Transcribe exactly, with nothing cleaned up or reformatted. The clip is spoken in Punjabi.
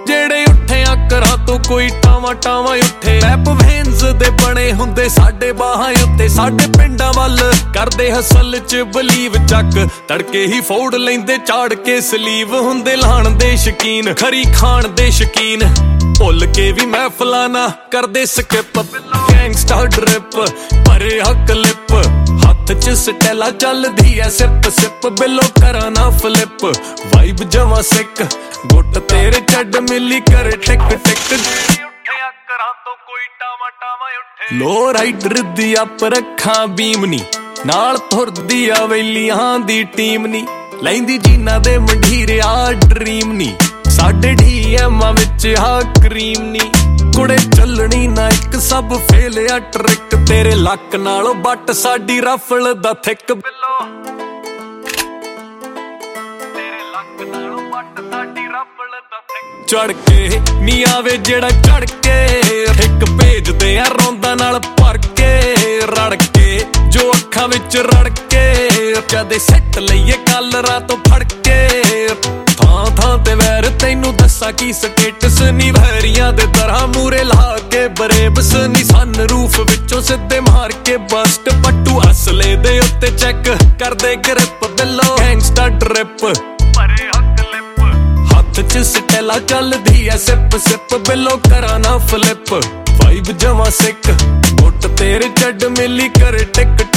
ਜਿਹੜੇ ਉੱਠਿਆ ਕਰਾਂ ਤੋਂ ਕੋਈ ਟਾਵਾਂ ਟਾਵਾਂ ਉੱਠੇ। ਪੈਪ ਵੇਨਸ ਦੇ ਬਣੇ ਹੁੰਦੇ ਸਾਡੇ ਬਾਹਾਂ ਉੱਤੇ। ਸਾਡੇ ਪਿੰਡਾਂ ਵੱਲ ਕਰਦੇ ਹਸਲ ਚ ਬਲੀਵ ਚੱਕ ਤੜਕੇ ਹੀ ਫੋੜ ਲੈਂਦੇ ਝਾੜ ਕੇ ਸਲੀਵ। ਹੁੰਦੇ ਲਾਣ ਦੇ ਸ਼ਕੀਨ ਖਰੀ ਖਾਣ ਦੇ ਸ਼ਕੀਨ ਭੁੱਲ ਕੇ ਵੀ ਮਹਿਫਲਾਂ ਨਾ ਕਰਦੇ ਸਕਿਪ। ਗੈਂਗਸਟਰ ਡ੍ਰਿਪ ਭਰੇ ਹੱਕ ਲਿਪ ਹੱਥ ਚ ਸਟੈਲਾ ਚੱਲਦੀ ਐ ਸਿਪ ਸਿਪ। ਬਿੱਲੋ ਕਰਾਂ ਨਾ ਫਲਿਪ ਵਾਈਬ ਜਮਾਂ ਸਿੱਕ ਗੁੱਟ ਤੇਰੇ ਚੱਡ ਮਿਲੀ ਕਰ ਟਿਕ ਟਿਕ। ਉੱਠਿਆ ਕਰਾਂ ਤੋਂ ਕੋਈ ਟਾਵਾਂ ਟਾਵਾਂ ਉੱਠੇ। ਲੋ ਰਾਈਡਰ ਦੀ ਅਪ ਰੱਖਾਂ ਬੀਮਨੀ ਨਾਲ ਤੁਰਦੀ ਆ ਵੇਲੀਆਂ ਦੀ ਟੀਮ ਨੀ। ਲੈਂਦੀ ਜੀਨਾ ਦੇ ਮੰਢੀਰਿਆ ਡਰੀਮ ਨੀ ਸਾਡੇ ਡੀ ਐਮਾਂ ਵਿੱਚ ਆ ਕਰੀਮ ਨੀ। ਕੁੜੇ ਚੱਲਣੀ ਨਾ ਇੱਕ ਸਭ ਫੇਲ ਆ ਟ੍ਰਿਕ ਤੇਰੇ ਲੱਕ ਨਾਲੋਂ ਬੱਟ ਸਾਡੀ ਰਫਲ ਦਾ ਥਿੱਕ। ਬਿੱਲੋ ਤੇਰੇ ਲੱਕ ਨਾਲੋਂ ਬੱਟ ਸਾਡੀ ਰਫਲ ਦਾ ਥਿੱਕ। ਚੜ ਕੇ ਨੀ ਆਵੇ ਜਿਹੜਾ ਚੜ ਕੇ ਇੱਕ ਭੇਜਦੇ ਆ ਰੌਂਦਾ ਨਾਲ ਭਰ ਕੇ ਰੜ ਕੇ ਜੋ ਅੱਖਾਂ ਵਿੱਚ ਰੜ ਕੇ ਕਦੇ ਸਿੱਟ ਲਈਏ ਕਾਲਰਾਂ ਤੋਂ ਫੜ ਕੇ। ਥਾਂ ਥਾਂ ਤੇ ਵੈਰ ਤੈਨੂੰ ਦੱਸਾਂ ਕੀ ਸਟੇਟਸ ਨੀ ਵੈਰੀਆਂ ਦੇ ਤਰ੍ਹਾਂ ਮੂਰੇ ਲਾ ਕੇ ਬਰੇਬਸ ਨੀ। ਸਨ ਰੂਫ ਵਿੱਚੋਂ ਸਿੱਧੇ ਮਾਰ ਕੇ ਬਸਟ ਪੱਟੂ ਅਸਲੇ ਦੇ ਉੱਤੇ ਚੈੱਕ ਕਰਦੇ ਗ੍ਰਿਪ। ਬਿੱਲੋ ਗੈਂਗਸਟਰ ਡ੍ਰਿਪ ਭਰੇ ਹੱਕ ਲਿਪ ਹੱਥ ਚ ਸਟੈਲਾ ਚੱਲਦੀ ਐ ਸਿਪ ਸਿਪ। ਬਿੱਲੋ ਕਰਾਂ ਨਾ ਫਲਿਪ ਵਾਈਬ ਜਮਾਂ ਸਿੱਕ ਗੁੱਟ ਤੇਰੇ ਚੱਡ ਮਿਲੀ ਕਰ ਟਿਕ